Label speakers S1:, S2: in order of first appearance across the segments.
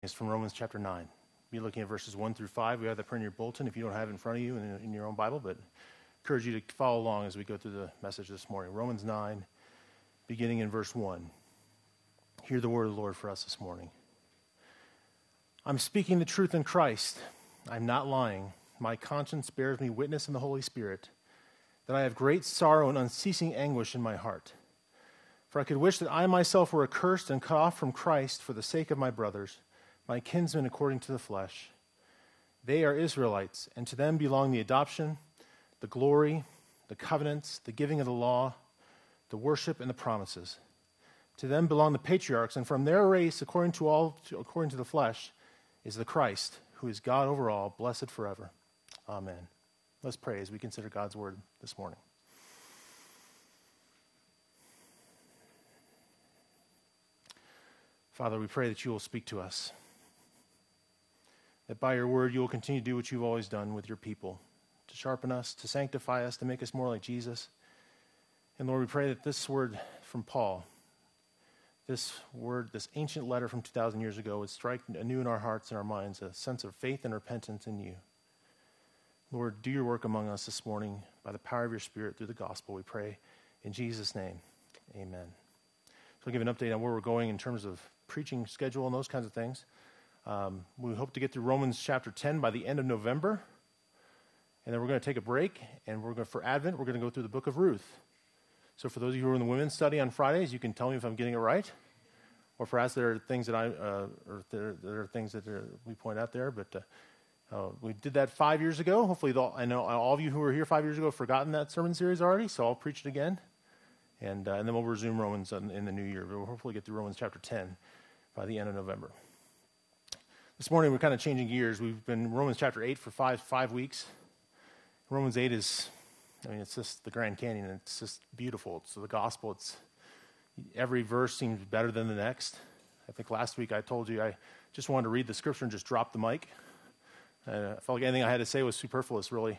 S1: Is from Romans chapter 9. Be looking at verses 1 through 5. We have that print in your bulletin if you don't have it in front of you in your own Bible, but encourage you to follow along as we go through the message this morning. Romans 9, beginning in verse 1. Hear the word of the Lord for us this morning. I'm speaking the truth in Christ. I'm not lying. My conscience bears me witness in the Holy Spirit that I have great sorrow and unceasing anguish in my heart. For I could wish that I myself were accursed and cut off from Christ for the sake of my brothers, my kinsmen according to the flesh. They are Israelites, and to them belong the adoption, the glory, the covenants, the giving of the law, the worship, and the promises. To them belong the patriarchs, and from their race, according to the flesh, is the Christ, who is God over all, blessed forever. Amen. Let's pray as we consider God's word this morning. Father, we pray that you will speak to us, that by your word you will continue to do what you've always done with your people, to sharpen us, to sanctify us, to make us more like Jesus. And Lord, we pray that this word from Paul, this word, this ancient letter from 2,000 years ago, would strike anew in our hearts and our minds a sense of faith and repentance in you. Lord, do your work among us this morning by the power of your Spirit through the gospel, we pray. In Jesus' name, amen. So I'll give an update on where we're going in terms of preaching schedule and those kinds of things. We hope to get through Romans chapter 10 by the end of November. And then we're going to take a break, and for Advent, we're going to go through the book of Ruth. So for those of you who are in the women's study on Fridays, you can tell me if I'm getting it right, or perhaps there are things that we point out there. But we did that 5 years ago. Hopefully, I know all of you who were here 5 years ago have forgotten that sermon series already, so I'll preach it again. And then we'll resume Romans in the new year. But we'll hopefully get through Romans chapter 10 by the end of November. This morning, we're kind of changing gears. We've been in Romans chapter 8 for five weeks. Romans 8 is, it's just the Grand Canyon. It's just beautiful. It's the gospel. Every verse seems better than the next. I think last week I told you I just wanted to read the scripture and just drop the mic. I felt like anything I had to say was superfluous, really.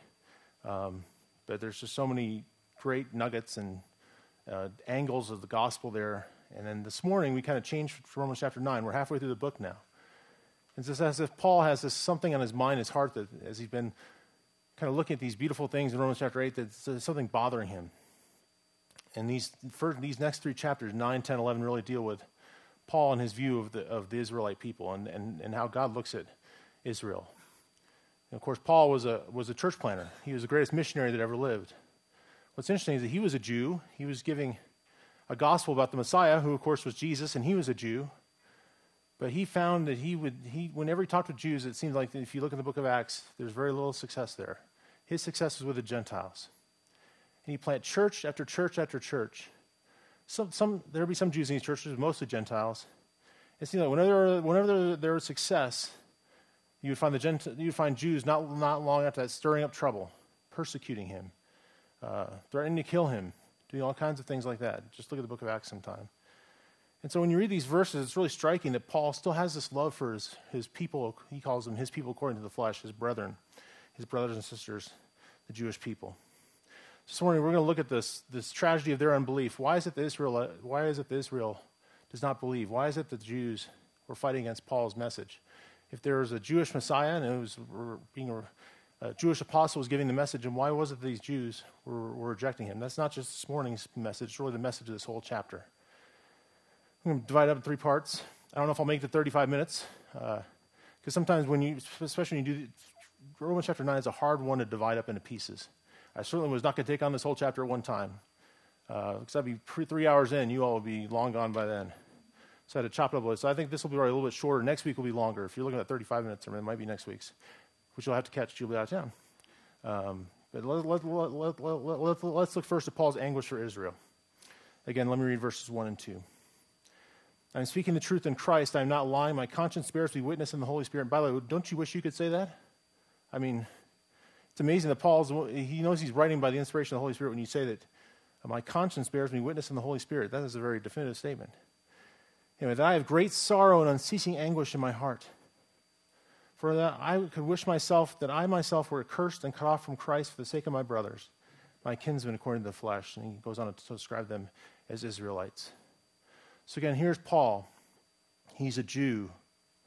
S1: But there's just so many great nuggets and angles of the gospel there. And then this morning, we kind of changed from Romans chapter 9. We're halfway through the book now. It's just as if Paul has something on his mind, his heart, that as he's been kind of looking at these beautiful things in Romans chapter 8, that there's something bothering him. And these next three chapters, 9, 10, 11, really deal with Paul and his view of the Israelite people and how God looks at Israel. And of course, Paul was a church planter. He was the greatest missionary that ever lived. What's interesting is that he was a Jew. He was giving a gospel about the Messiah, who of course was Jesus, and he was a Jew. But he found that whenever he talked with Jews, it seems like if you look in the book of Acts, there's very little success there. His success was with the Gentiles. And he planted church after church after church. There would be some Jews in these churches, mostly Gentiles. It seemed like whenever there was success, you would find Jews not long after that stirring up trouble, persecuting him, threatening to kill him, doing all kinds of things like that. Just look at the book of Acts sometime. And so when you read these verses, it's really striking that Paul still has this love for his people. He calls them his people according to the flesh, his brethren, his brothers and sisters, the Jewish people. This morning we're going to look at this tragedy of their unbelief. Why is it that Israel does not believe? Why is it that the Jews were fighting against Paul's message? If there was a Jewish Messiah and it was a Jewish apostle was giving the message, and why was it that these Jews were rejecting him? That's not just this morning's message, it's really the message of this whole chapter. I'm going to divide it up in three parts. I don't know if I'll make the 35 minutes, because sometimes especially when you do, Romans chapter 9 is a hard one to divide up into pieces. I certainly was not going to take on this whole chapter at one time, because I'd be 3 hours in, you all would be long gone by then. So I had to chop it up a little. So I think this will be a little bit shorter. Next week will be longer. If you're looking at 35 minutes, or it might be next week's, which you'll have to catch. You'll be out of town. But let's look first at Paul's anguish for Israel. Again, let me read verses 1 and 2. I'm speaking the truth in Christ. I'm not lying. My conscience bears me witness in the Holy Spirit. And by the way, don't you wish you could say that? I mean, it's amazing that he knows he's writing by the inspiration of the Holy Spirit when you say that my conscience bears me witness in the Holy Spirit. That is a very definitive statement. Anyway, that I have great sorrow and unceasing anguish in my heart. For that I could wish that I myself were accursed and cut off from Christ for the sake of my brothers, my kinsmen according to the flesh. And he goes on to describe them as Israelites. So again, here's Paul. He's a Jew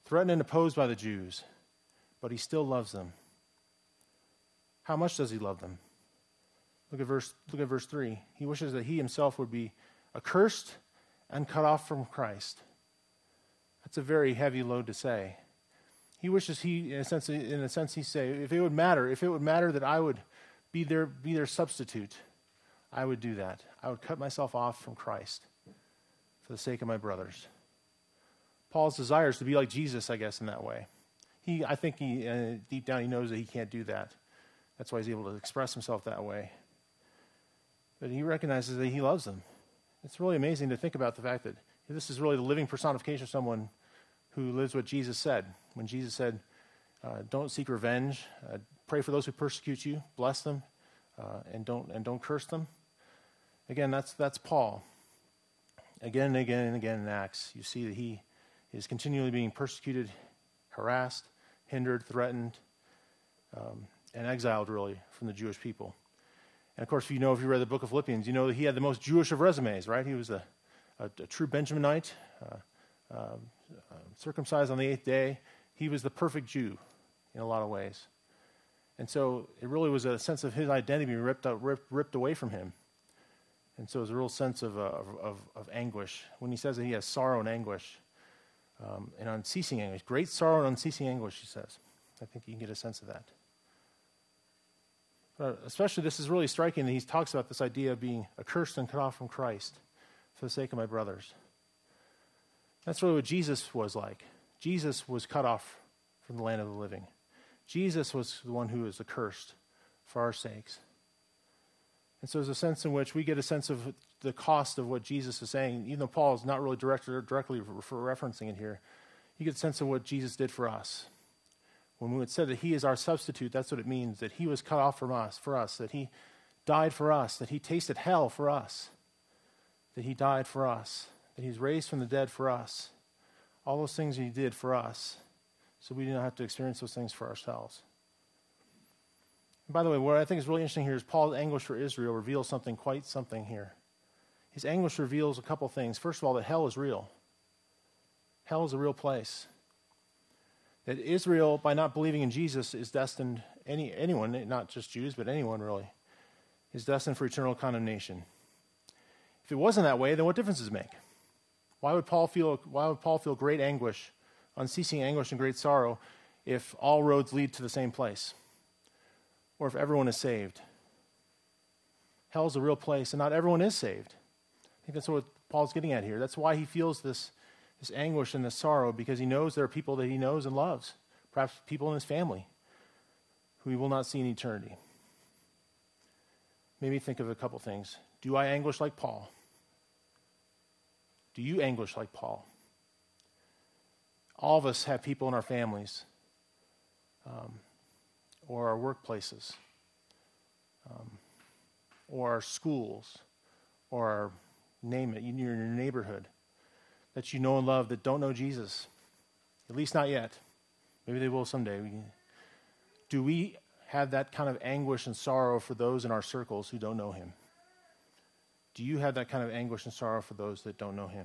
S1: threatened and opposed by the Jews, but he still loves them. How much does he love them? Look at verse 3. He wishes that he himself would be accursed and cut off from Christ. That's a very heavy load to say. He wishes in a sense he's saying, if it would matter that I would be their substitute, I would do that. I would cut myself off from Christ for the sake of my brothers. Paul's desire is to be like Jesus, I guess, in that way. I think deep down he knows that he can't do that. That's why he's able to express himself that way. But he recognizes that he loves them. It's really amazing to think about the fact that this is really the living personification of someone who lives what Jesus said. When Jesus said, don't seek revenge, pray for those who persecute you, bless them, and don't curse them. Again, that's Paul. Again and again and again in Acts, you see that he is continually being persecuted, harassed, hindered, threatened, and exiled, really, from the Jewish people. And, of course, if you read the book of Philippians, you know that he had the most Jewish of resumes, right? He was a true Benjaminite, circumcised on the 8th day. He was the perfect Jew in a lot of ways. And so it really was a sense of his identity being ripped away from him. And so it was a real sense of anguish. When he says that he has sorrow and anguish, and unceasing anguish, great sorrow and unceasing anguish, he says. I think you can get a sense of that. But especially, this is really striking that he talks about this idea of being accursed and cut off from Christ for the sake of my brothers. That's really what Jesus was like. Jesus was cut off from the land of the living. Jesus was the one who was accursed for our sakes. And so there's a sense in which we get a sense of the cost of what Jesus is saying. Even though Paul is not really directly referencing it here, you get a sense of what Jesus did for us. When we said that he is our substitute, that's what it means, that he was cut off from us, for us, that he died for us, that he tasted hell for us, that he died for us, that he's raised from the dead for us. All those things he did for us, so we do not have to experience those things for ourselves. And by the way, what I think is really interesting here is Paul's anguish for Israel reveals quite something here. His anguish reveals a couple things. First of all, that hell is real. Hell is a real place. That Israel, by not believing in Jesus, is destined, anyone, not just Jews, but anyone really, is destined for eternal condemnation. If it wasn't that way, then what difference does it make? Why would Paul feel great anguish, unceasing anguish and great sorrow, if all roads lead to the same place? Or if everyone is saved? Hell is a real place, and not everyone is saved. I think that's what Paul's getting at here. That's why he feels this anguish and this sorrow, because he knows there are people that he knows and loves, perhaps people in his family, who he will not see in eternity. Maybe think of a couple things. Do I anguish like Paul? Do you anguish like Paul? All of us have people in our families, or our workplaces, or our schools, or our, name it, in your neighborhood, that you know and love that don't know Jesus. At least not yet. Maybe they will someday. Do we have that kind of anguish and sorrow for those in our circles who don't know him? Do you have that kind of anguish and sorrow for those that don't know him?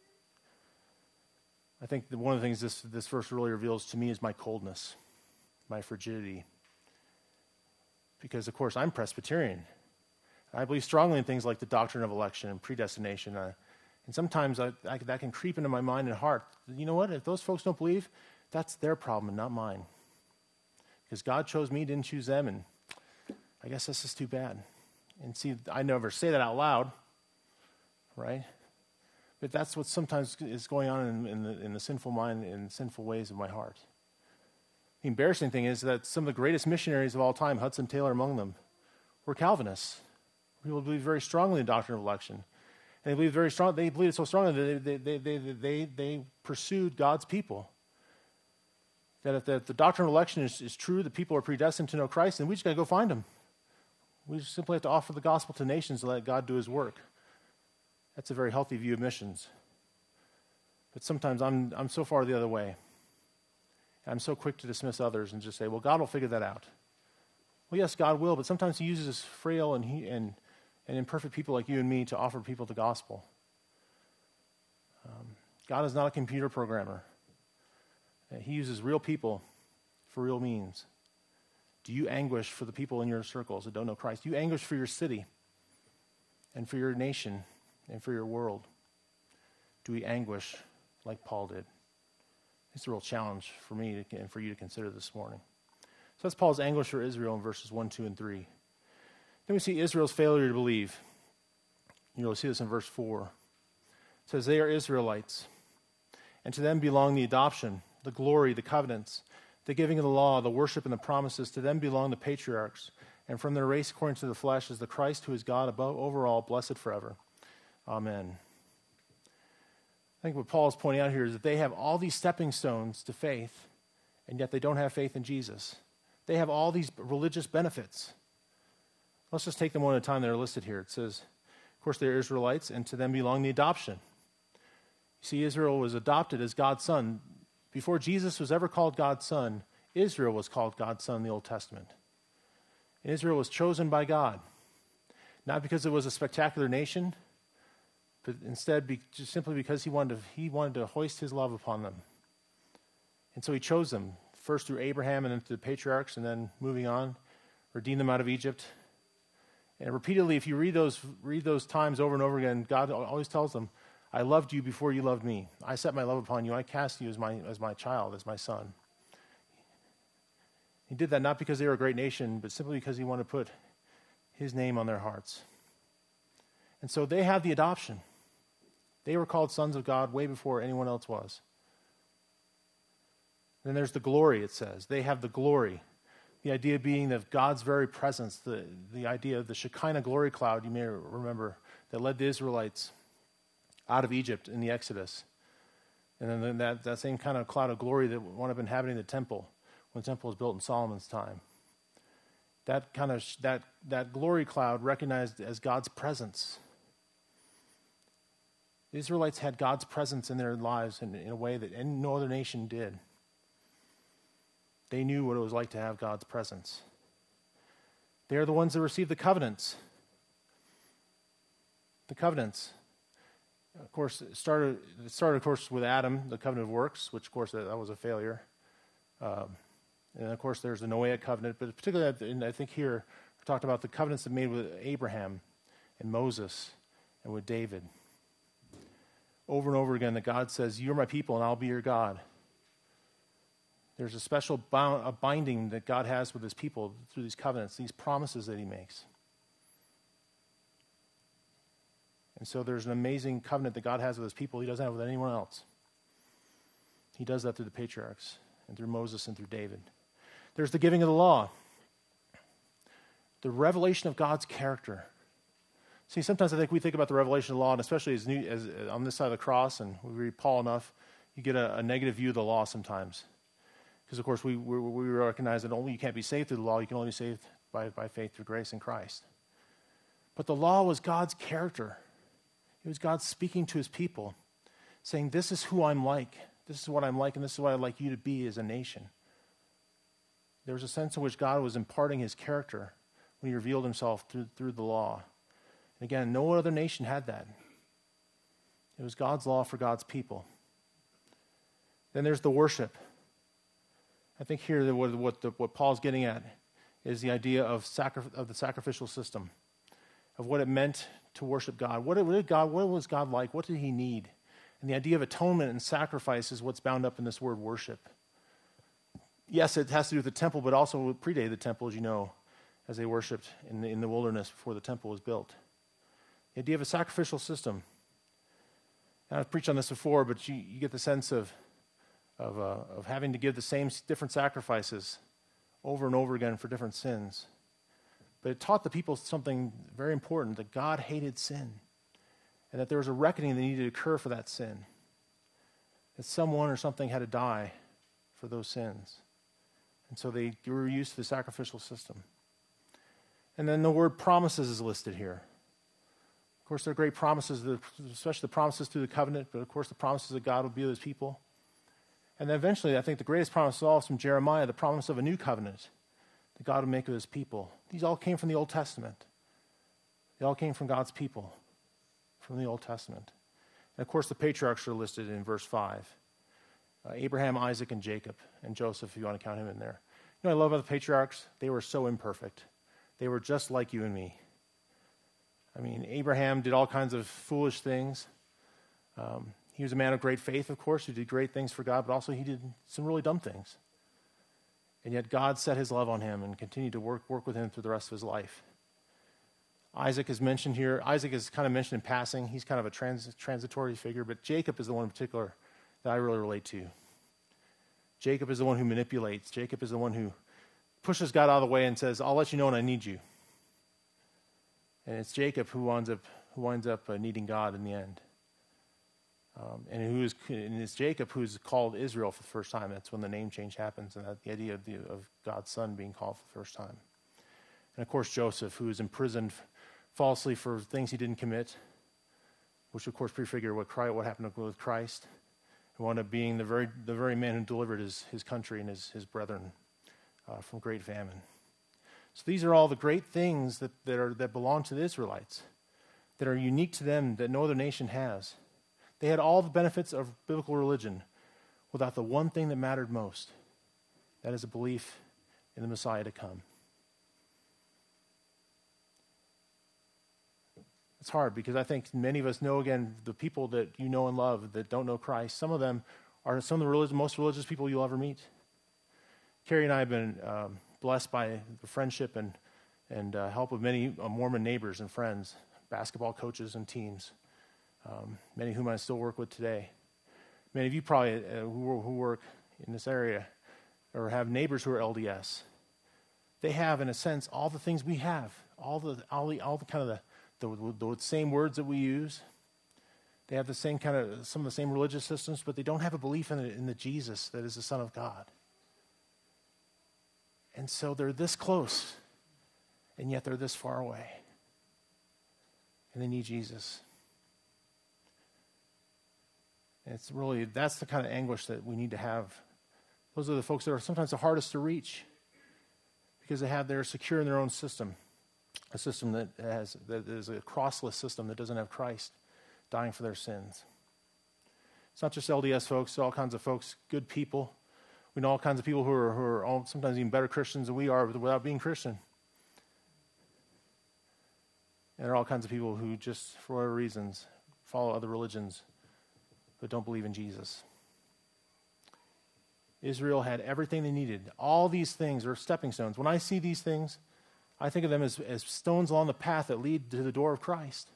S1: I think that one of the things this verse really reveals to me is my coldness, my frigidity. Because, of course, I'm Presbyterian. I believe strongly in things like the doctrine of election and predestination. And sometimes that can creep into my mind and heart. You know what? If those folks don't believe, that's their problem and not mine. Because God chose me, didn't choose them, and I guess this is too bad. And see, I never say that out loud, right? But that's what sometimes is going on in the sinful mind and sinful ways of my heart. The embarrassing thing is that some of the greatest missionaries of all time, Hudson Taylor among them, were Calvinists. People believe very strongly in the doctrine of election. And they believed very strong. They believed so strongly that they pursued God's people. That if the doctrine of election is true, that people are predestined to know Christ, then we just got to go find them. We just simply have to offer the gospel to nations and let God do his work. That's a very healthy view of missions. But sometimes I'm so far the other way. I'm so quick to dismiss others and just say, well, God will figure that out. Well, yes, God will, but sometimes he uses frail and imperfect people like you and me to offer people the gospel. God is not a computer programmer. He uses real people for real means. Do you anguish for the people in your circles that don't know Christ? Do you anguish for your city and for your nation and for your world? Do we anguish like Paul did? It's a real challenge for me and for you to consider this morning. So that's Paul's anguish for Israel in verses 1, 2, and 3. Then we see Israel's failure to believe. You'll see this in verse 4. It says, they are Israelites, and to them belong the adoption, the glory, the covenants, the giving of the law, the worship, and the promises. To them belong the patriarchs, and from their race according to the flesh is the Christ who is God above over all, blessed forever. Amen. I think what Paul is pointing out here is that they have all these stepping stones to faith, and yet they don't have faith in Jesus. They have all these religious benefits. Let's just take them one at a time that are listed here. It says, of course, they're Israelites, and to them belong the adoption. You see, Israel was adopted as God's son. Before Jesus was ever called God's son, Israel was called God's son in the Old Testament. And Israel was chosen by God, not because it was a spectacular nation, but instead just simply because he wanted to hoist his love upon them. And so he chose them, first through Abraham and then through the patriarchs, and then moving on, redeemed them out of Egypt. And repeatedly, if you read those times over and over again, God always tells them, I loved you before you loved me. I set my love upon you. I cast you as my child, as my son. He did that not because they were a great nation, but simply because he wanted to put his name on their hearts. And so they have the adoption. They were called sons of God way before anyone else was. Then there's the glory, it says. They have the glory. The idea being of God's very presence, the idea of the Shekinah glory cloud, you may remember, that led the Israelites out of Egypt in the Exodus. And then that same kind of cloud of glory that wound up inhabiting the temple when the temple was built in Solomon's time. That glory cloud recognized as God's presence. The Israelites had God's presence in their lives in a way that no other nation did. They knew what it was like to have God's presence. They are the ones that received the covenants. The covenants. Of course, it started of course, with Adam, the covenant of works, which, of course, that was a failure. And, of course, there's the Noahic covenant. But particularly, I think here, we talked about the covenants that made with Abraham and Moses and with David. Over and over again, that God says, you're my people and I'll be your God. There's a special binding that God has with his people through these covenants, these promises that he makes. And so there's an amazing covenant that God has with his people he doesn't have with anyone else. He does that through the patriarchs and through Moses and through David. There's the giving of the law. The revelation of God's character. See, sometimes I think we think about the revelation of the law, and especially as on this side of the cross, and we read Paul enough, you get a negative view of the law sometimes. Because, of course, we recognize that you can't be saved through the law, you can only be saved by faith through grace in Christ. But the law was God's character. It was God speaking to his people, saying, this is who I'm like, this is what I'm like, and this is what I'd like you to be as a nation. There was a sense in which God was imparting his character when he revealed himself through the law. And again, no other nation had that. It was God's law for God's people. Then there's the worship. I think here that what Paul's getting at is the idea of the sacrificial system, of what it meant to worship God. What was God like? What did he need? And the idea of atonement and sacrifice is what's bound up in this word worship. Yes, it has to do with the temple, but also predated the temple, as you know, as they worshipped in the wilderness before the temple was built. The idea of a sacrificial system. And I've preached on this before, but you get the sense of having to give the same different sacrifices over and over again for different sins. But it taught the people something very important, that God hated sin, and that there was a reckoning that needed to occur for that sin, that someone or something had to die for those sins. And so they were used to the sacrificial system. And then the word promises is listed here. Of course, there are great promises, especially the promises through the covenant, but of course the promises that God will be with his people. And then eventually, I think the greatest promise of all is from Jeremiah, the promise of a new covenant that God would make with his people. These all came from the Old Testament. They all came from God's people, from the Old Testament. And of course, the patriarchs are listed in verse 5. Abraham, Isaac, and Jacob, and Joseph, if you want to count him in there. You know what I love about the patriarchs? They were so imperfect. They were just like you and me. I mean, Abraham did all kinds of foolish things. He was a man of great faith, of course, who did great things for God, but also he did some really dumb things. And yet God set his love on him and continued to work with him through the rest of his life. Isaac is mentioned here. Isaac is kind of mentioned in passing. He's kind of a transitory figure, but Jacob is the one in particular that I really relate to. Jacob is the one who manipulates. Jacob is the one who pushes God out of the way and says, I'll let you know when I need you. And it's Jacob who winds up needing God in the end. And it's Jacob who's called Israel for the first time. That's when the name change happens, and the idea of God's son being called for the first time. And of course, Joseph, who is imprisoned falsely for things he didn't commit, which of course prefigure what happened with Christ, who wound up being the very man who delivered his country and his brethren from great famine. So these are all the great things that belong to the Israelites, that are unique to them, that no other nation has. They had all the benefits of biblical religion without the one thing that mattered most. That is a belief in the Messiah to come. It's hard because I think many of us know, again, the people that you know and love that don't know Christ. Some of them are some of the most religious people you'll ever meet. Carrie and I have been blessed by the friendship and help of many Mormon neighbors and friends, basketball coaches and teams. Many of whom I still work with today. Many of you probably who work in this area or have neighbors who are LDS. They have, in a sense, all the things we have, all the kind of the same words that we use. They have the same some of the same religious systems, but they don't have a belief in the Jesus that is the Son of God. And so they're this close, and yet they're this far away. And they need Jesus. And that's the kind of anguish that we need to have. Those are the folks that are sometimes the hardest to reach because they're secure in their own system, a system that is a crossless system that doesn't have Christ dying for their sins. It's not just LDS folks, it's all kinds of folks, good people. We know all kinds of people who are sometimes even better Christians than we are without being Christian. And there are all kinds of people who just, for whatever reasons, follow other religions but don't believe in Jesus. Israel had everything they needed. All these things are stepping stones. When I see these things, I think of them as stones along the path that lead to the door of Christ.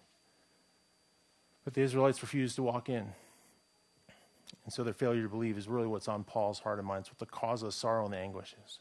S1: But the Israelites refused to walk in. And so their failure to believe is really what's on Paul's heart and mind. It's what the cause of the sorrow and the anguish is.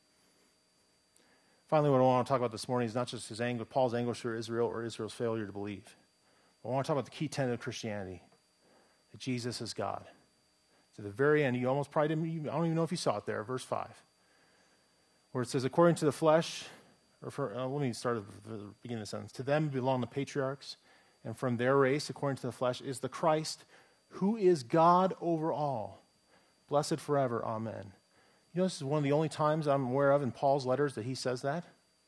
S1: Finally, what I want to talk about this morning is not just Paul's anguish for Israel or Israel's failure to believe. I want to talk about the key tenet of Christianity, that Jesus is God. To the very end, you almost probably didn't, I don't even know if you saw it there, verse 5, where it says, according to the flesh, let me start at the beginning of the sentence. To them belong the patriarchs, and from their race, according to the flesh, is the Christ, who is God over all, blessed forever. Amen. You know, this is one of the only times I'm aware of in Paul's letters that he says that.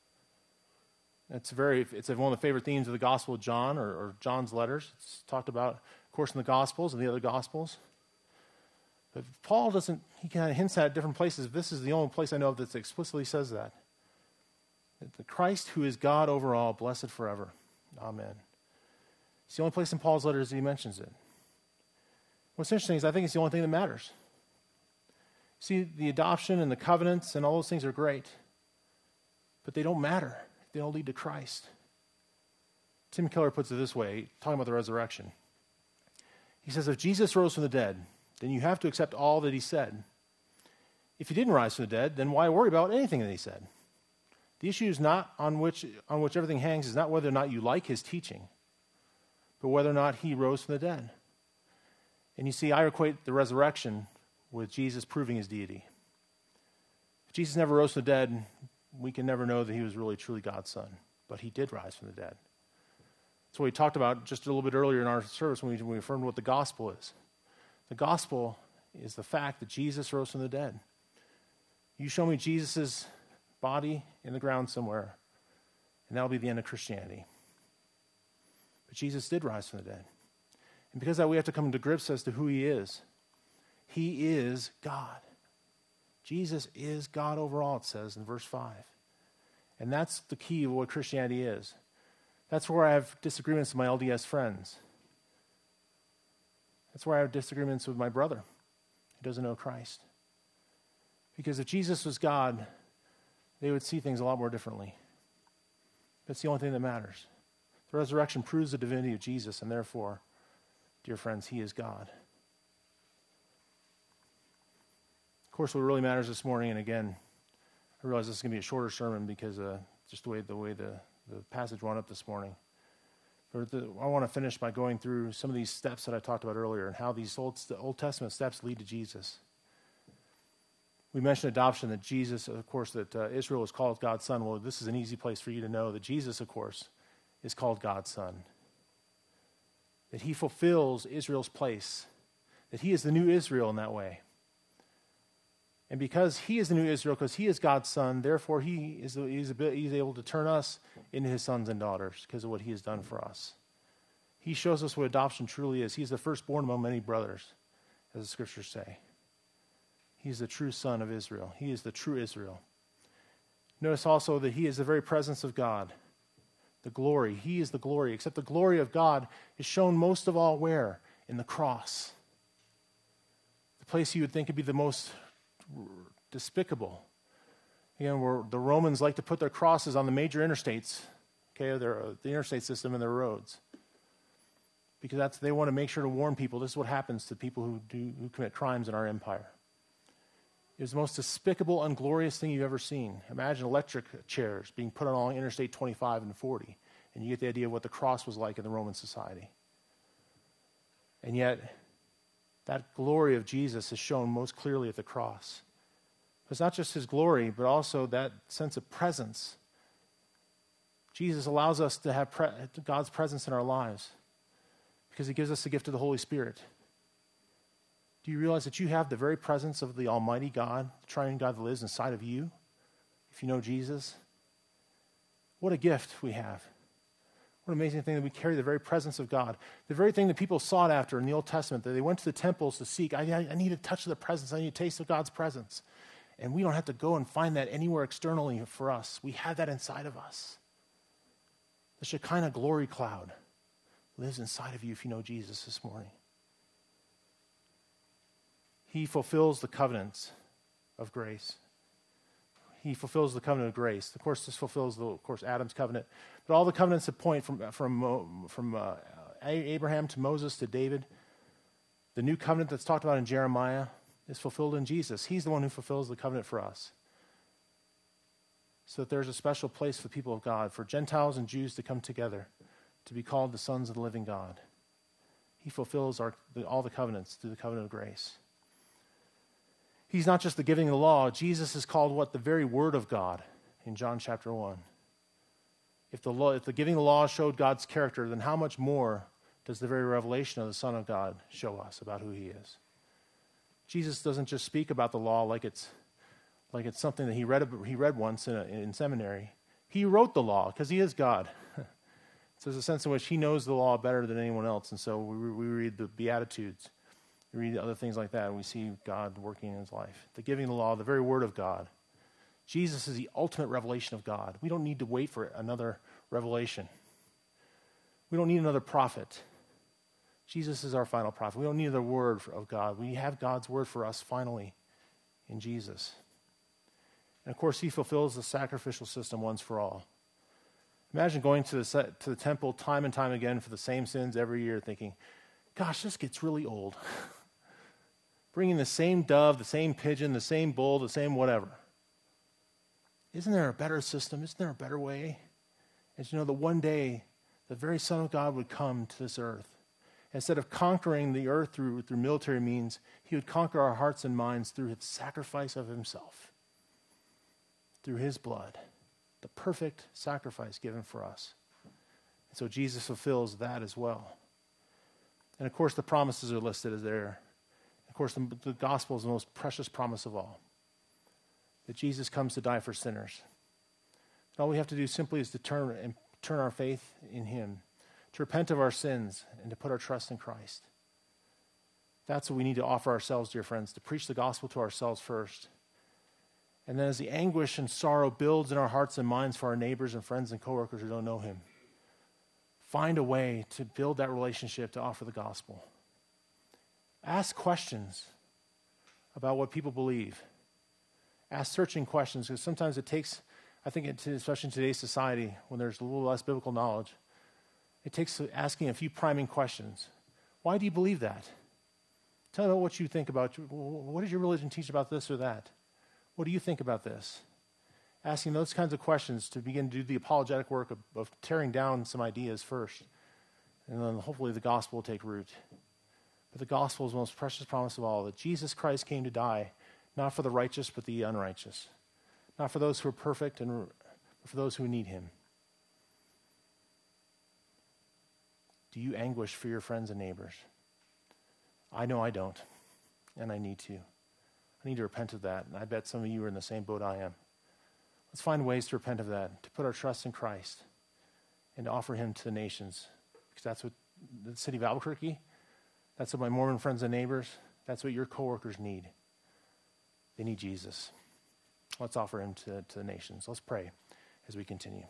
S1: It's one of the favorite themes of the Gospel of John or John's letters. It's talked about, of course, in the Gospels and the other Gospels. But Paul doesn't, he kind of hints at different places. This is the only place I know of that explicitly says that. The Christ who is God over all, blessed forever. Amen. It's the only place in Paul's letters that he mentions it. What's interesting is I think it's the only thing that matters. See, the adoption and the covenants and all those things are great, but they don't matter. They don't lead to Christ. Tim Keller puts it this way, talking about the resurrection. He says, if Jesus rose from the dead, then you have to accept all that he said. If he didn't rise from the dead, then why worry about anything that he said? The issue is not on which everything hangs is not whether or not you like his teaching, but whether or not he rose from the dead. And you see, I equate the resurrection with Jesus proving his deity. If Jesus never rose from the dead, we can never know that he was really truly God's son. But he did rise from the dead. That's what we talked about just a little bit earlier in our service when we affirmed what the gospel is. The gospel is the fact that Jesus rose from the dead. You show me Jesus' body in the ground somewhere, and that'll be the end of Christianity. But Jesus did rise from the dead. And because of that, we have to come to grips as to who he is. He is God. Jesus is God over all, it says in verse 5. And that's the key of what Christianity is. That's where I have disagreements with my LDS friends. That's where I have disagreements with my brother who doesn't know Christ. Because if Jesus was God, they would see things a lot more differently. That's the only thing that matters. The resurrection proves the divinity of Jesus, and therefore, dear friends, he is God. Of course, what really matters this morning, and again, I realize this is going to be a shorter sermon because just the way the passage wound up this morning. But I want to finish by going through some of these steps that I talked about earlier and how these Old Testament steps lead to Jesus. We mentioned adoption, that Jesus, of course, that Israel is called God's son. Well, this is an easy place for you to know that Jesus, of course, is called God's son. That he fulfills Israel's place. That he is the new Israel in that way. And because he is the new Israel, because he is God's son, therefore he's able to turn us into his sons and daughters because of what he has done for us. He shows us what adoption truly is. He's the firstborn among many brothers, as the scriptures say. He's the true son of Israel. He is the true Israel. Notice also that he is the very presence of God. The glory. He is the glory. Except the glory of God is shown most of all where? In the cross. The place you would think would be the most despicable. Again, where the Romans like to put their crosses on the major interstates, okay, the interstate system and their roads. Because they want to make sure to warn people, this is what happens to people who commit crimes in our empire. It was the most despicable, unglorious thing you've ever seen. Imagine electric chairs being put along Interstate 25 and 40, and you get the idea of what the cross was like in the Roman society. And yet, that glory of Jesus is shown most clearly at the cross. It's not just his glory, but also that sense of presence. Jesus allows us to have God's presence in our lives because he gives us the gift of the Holy Spirit. Do you realize that you have the very presence of the Almighty God, the triune God that lives inside of you, if you know Jesus? What a gift we have. What an amazing thing that we carry the very presence of God. The very thing that people sought after in the Old Testament, that they went to the temples to seek. I need a touch of the presence. I need a taste of God's presence. And we don't have to go and find that anywhere externally for us. We have that inside of us. The Shekinah glory cloud lives inside of you if you know Jesus this morning. He fulfills the covenants of grace. He fulfills the covenant of grace. Of course, this fulfills, Adam's covenant. But all the covenants that point from Abraham to Moses to David, the new covenant that's talked about in Jeremiah is fulfilled in Jesus. He's the one who fulfills the covenant for us. So that there's a special place for the people of God, for Gentiles and Jews to come together, to be called the sons of the living God. He fulfills all the covenants through the covenant of grace. He's not just the giving of the law. Jesus is called what? The very word of God in John chapter 1. If the giving of the law showed God's character, then how much more does the very revelation of the Son of God show us about who he is? Jesus doesn't just speak about the law like it's something that he read once in seminary. He wrote the law because he is God. So there's a sense in which he knows the law better than anyone else. And so we read the Beatitudes. We read other things like that, and we see God working in his life. The giving of the law, the very word of God. Jesus is the ultimate revelation of God. We don't need to wait for another revelation. We don't need another prophet. Jesus is our final prophet. We don't need another word of God. We have God's word for us finally in Jesus. And of course, he fulfills the sacrificial system once for all. Imagine going to the temple time and time again for the same sins every year thinking, gosh, this gets really old. Bringing the same dove, the same pigeon, the same bull, the same whatever. Isn't there a better system? Isn't there a better way? And you know that one day the very Son of God would come to this earth. Instead of conquering the earth through military means, he would conquer our hearts and minds through his sacrifice of himself, through his blood, the perfect sacrifice given for us. And so Jesus fulfills that as well. And of course, the promises are listed as there. Of course, the gospel is the most precious promise of all, that Jesus comes to die for sinners. And all we have to do simply is to turn our faith in him, to repent of our sins, and to put our trust in Christ. That's what we need to offer ourselves, dear friends, to preach the gospel to ourselves first. And then as the anguish and sorrow builds in our hearts and minds for our neighbors and friends and coworkers who don't know him, find a way to build that relationship to offer the gospel. Ask questions about what people believe. Ask searching questions, because sometimes it takes, I think, especially in today's society, when there's a little less biblical knowledge, it takes asking a few priming questions. Why do you believe that? Tell me what you think about, what does your religion teach about this or that? What do you think about this? Asking those kinds of questions to begin to do the apologetic work of tearing down some ideas first. And then hopefully the gospel will take root. But the gospel is the most precious promise of all, that Jesus Christ came to die, not for the righteous, but the unrighteous. Not for those who are perfect, but for those who need him. Do you anguish for your friends and neighbors? I know I don't, and I need to. I need to repent of that, and I bet some of you are in the same boat I am. Let's find ways to repent of that, to put our trust in Christ, and to offer him to the nations. Because that's what the city of Albuquerque, that's what my Mormon friends and neighbors, that's what your coworkers need. They need Jesus. Let's offer him to the nations. Let's pray as we continue.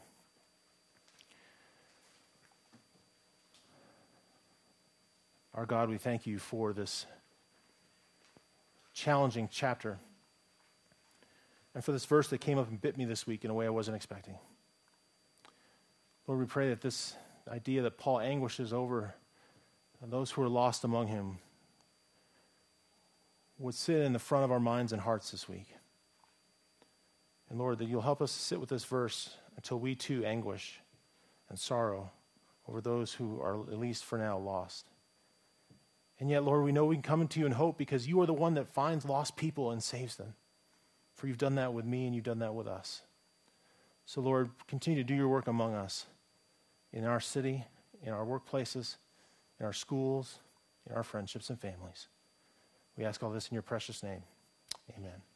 S1: Our God, we thank you for this challenging chapter and for this verse that came up and bit me this week in a way I wasn't expecting. Lord, we pray that this idea that Paul anguishes over those who are lost among him would sit in the front of our minds and hearts this week. And Lord, that you'll help us sit with this verse until we too anguish and sorrow over those who are, at least for now, lost. And yet, Lord, we know we can come into you in hope because you are the one that finds lost people and saves them. For you've done that with me and you've done that with us. So, Lord, continue to do your work among us in our city, in our workplaces, in our schools, in our friendships and families. We ask all this in your precious name. Amen.